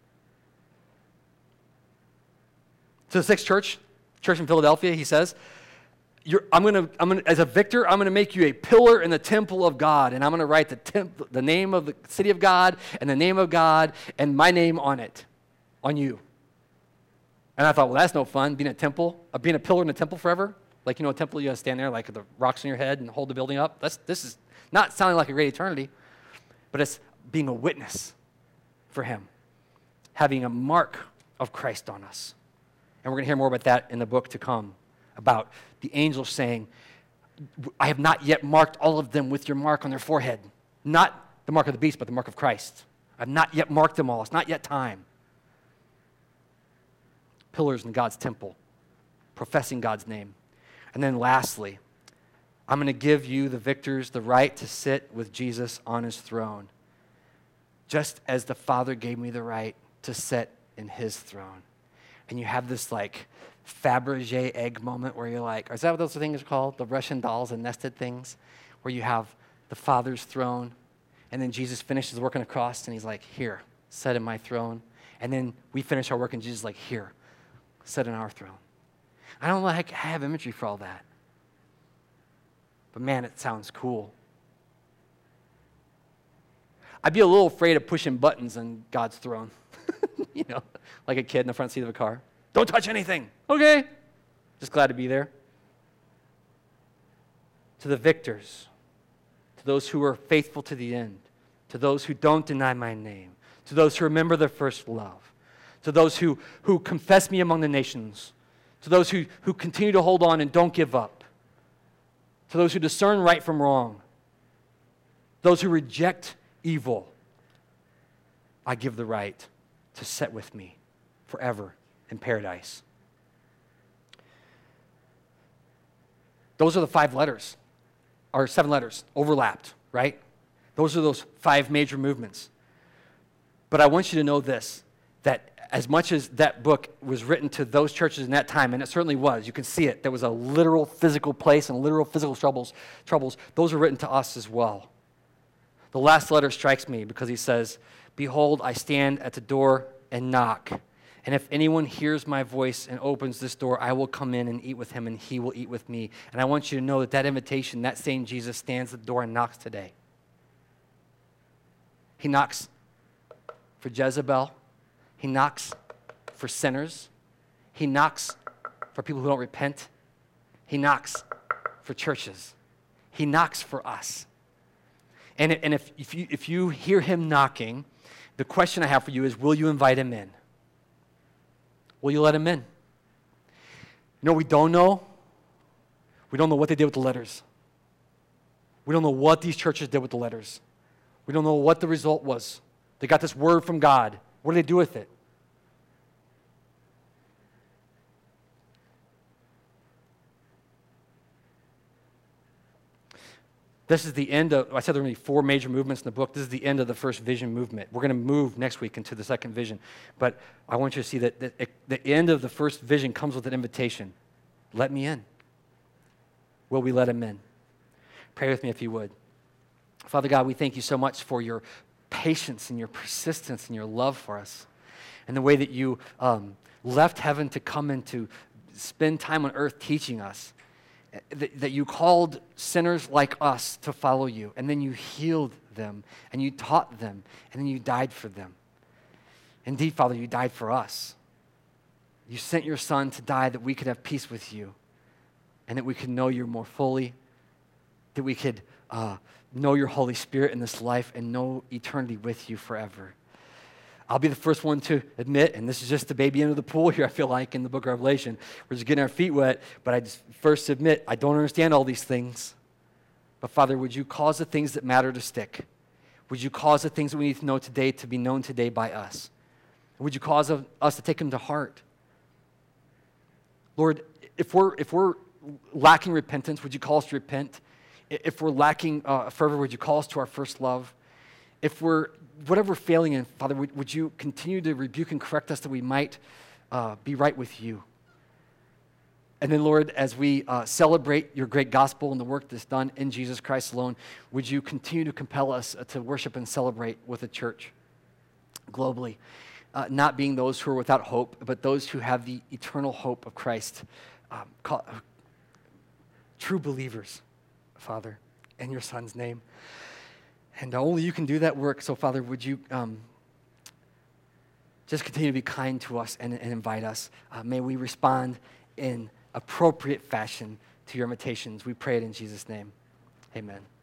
To the sixth church, church in Philadelphia, he says, You're, I'm going to, I'm going to, as a victor, I'm going to make you a pillar in the temple of God, and I'm going to write the, temp, the name of the city of God and the name of God and my name on it, on you. And I thought, well, that's no fun, being a temple, uh, being a pillar in the temple forever. Like, you know, a temple, you got to stand there like the rocks on your head and hold the building up. That's, this is not sounding like a great eternity, but it's being a witness for him, having a mark of Christ on us. And we're going to hear more about that in the book to come, about the angels saying, I have not yet marked all of them with your mark on their forehead. Not the mark of the beast, but the mark of Christ. I've not yet marked them all. It's not yet time. Pillars in God's temple, professing God's name. And then lastly, I'm going to give you, the victors, the right to sit with Jesus on his throne, just as the Father gave me the right to sit in his throne. And you have this like Fabergé egg moment where you're like, is that what those things are called? The Russian dolls and nested things, where you have the Father's throne, and then Jesus finishes work on the cross, and he's like, here, sit in my throne. And then we finish our work, and Jesus is like, here, sit in our throne. I don't like have imagery for all that. But man, it sounds cool. I'd be a little afraid of pushing buttons on God's throne. You know, like a kid in the front seat of a car. Don't touch anything. Okay. Just glad to be there. To the victors, to those who are faithful to the end, to those who don't deny my name, to those who remember their first love, to those who, who confess me among the nations, to those who, who continue to hold on and don't give up, to those who discern right from wrong, those who reject evil, I give the right to sit with me forever in paradise. Those are the five letters, or seven letters, overlapped, right? Those are those five major movements. But I want you to know this, that as much as that book was written to those churches in that time, and it certainly was, you can see it, there was a literal physical place and literal physical troubles, troubles. Those are written to us as well. The last letter strikes me because he says, behold, I stand at the door and knock. And if anyone hears my voice and opens this door, I will come in and eat with him, and he will eat with me. And I want you to know that that invitation, that same Jesus stands at the door and knocks today. He knocks for Jezebel. He knocks for sinners. He knocks for people who don't repent. He knocks for churches. He knocks for us. And, and if, if, you, if you hear him knocking, the question I have for you is, will you invite him in? Will you let him in? You know what we don't know? We don't know what they did with the letters. We don't know what these churches did with the letters. We don't know what the result was. They got this word from God. What do they do with it? This is the end of, I said there are going to be four major movements in the book. This is the end of the first vision movement. We're going to move next week into the second vision. But I want you to see that the, the end of the first vision comes with an invitation. Let me in. Will we let him in? Pray with me if you would. Father God, we thank you so much for your patience and your persistence and your love for us, and the way that you um, left heaven to come and to spend time on earth teaching us. That, that you called sinners like us to follow you, and then you healed them, and you taught them, and then you died for them. Indeed, Father, you died for us. You sent your Son to die that we could have peace with you and that we could know you more fully, that we could uh, know your Holy Spirit in this life and know eternity with you forever. I'll be the first one to admit, and this is just the baby into the pool here, I feel like, in the book of Revelation. We're just getting our feet wet, but I just first admit, I don't understand all these things. But Father, would you cause the things that matter to stick? Would you cause the things that we need to know today to be known today by us? Would you cause us to take them to heart? Lord, if we're, if we're lacking repentance, would you call us to repent? If we're lacking uh, fervor, would you call us to our first love? If we're, whatever we're failing in, Father, would, would you continue to rebuke and correct us that we might uh, be right with you? And then, Lord, as we uh, celebrate your great gospel and the work that's done in Jesus Christ alone, would you continue to compel us uh, to worship and celebrate with the church globally, uh, not being those who are without hope, but those who have the eternal hope of Christ, um, call, uh, true believers, Father, in your Son's name. And only you can do that work. So, Father, would you um, just continue to be kind to us and, and invite us. Uh, may we respond in appropriate fashion to your invitations. We pray it in Jesus' name. Amen.